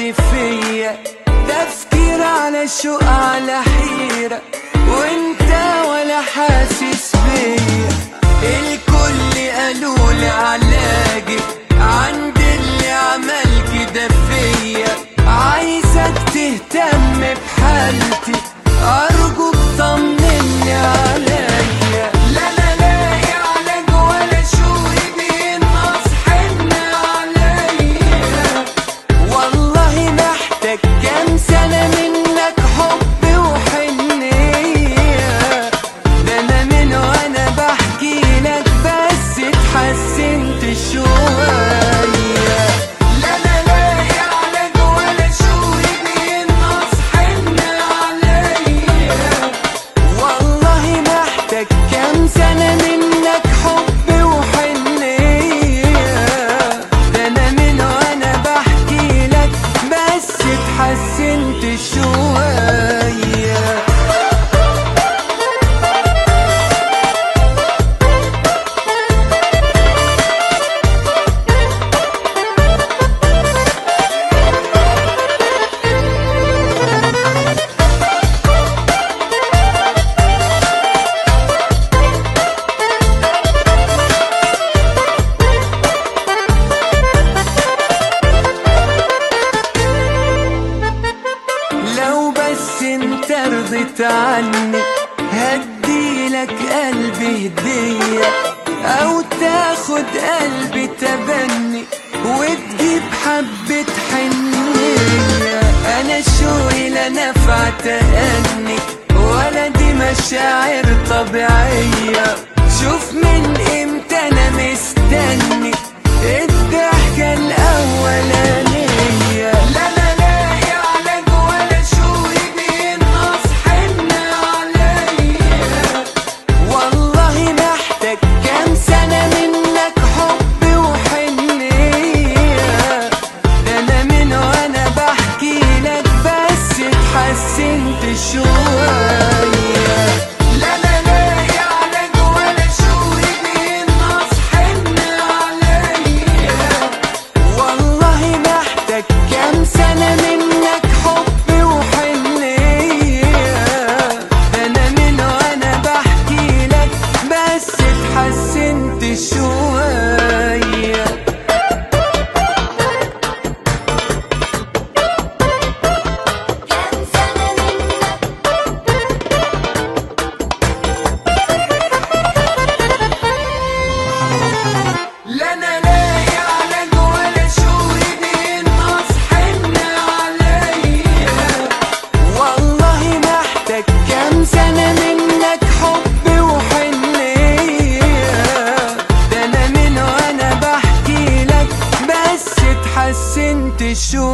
فيا، تفكير على شوق على حيرة، وانت ولا حاسس بيا. الكل قالولي علاجي عند اللي عمل كده فيا، عايزك تهتم بحالتي، أرجوك طمني عليا. لا لا لاقي علاج ولا شوق بينقص حنة عليا، والله محتاج كام سنة منك حب وحنية. ده أنا من وأنا بحكي لك بس اتحسنت شوية. لا لا لاقي علاج ولا شوق بينقص حنة عليا، والله محتاج كام سنة منك حب وحنية. ده أنا من وأنا بحكي لك بس اتحسنت شوية. لو بس انت رضيت عني هديلك قلبي هدية، او تاخد قلبي تبني وتجيب حبة حنية. انا شوقي لا نفع تأني ولا دي مشاعر طبيعية. شوف من امتى انا مستني الضحكة الاولانية. لا لا لاقي علاج ولا شوق بينقص حنة عليا، والله محتاج كام سنة منك حب وحنية. ده أنا من وأنا بحكي لك بس اتحسنت شوية. لا لا لاقي علاج ولا شوق بينقص حنة عليا، والله محتاج كام سنة منك حب وحنية. ده أنا من وأنا بحكي لك بس اتحسنت شوية. لا أنا لاقي علاج ولا شوق بينقص حنة عليا، والله محتاج كام سنة منك حب وحنية. ده أنا من وأنا بحكي لك بس اتحسنت شوية.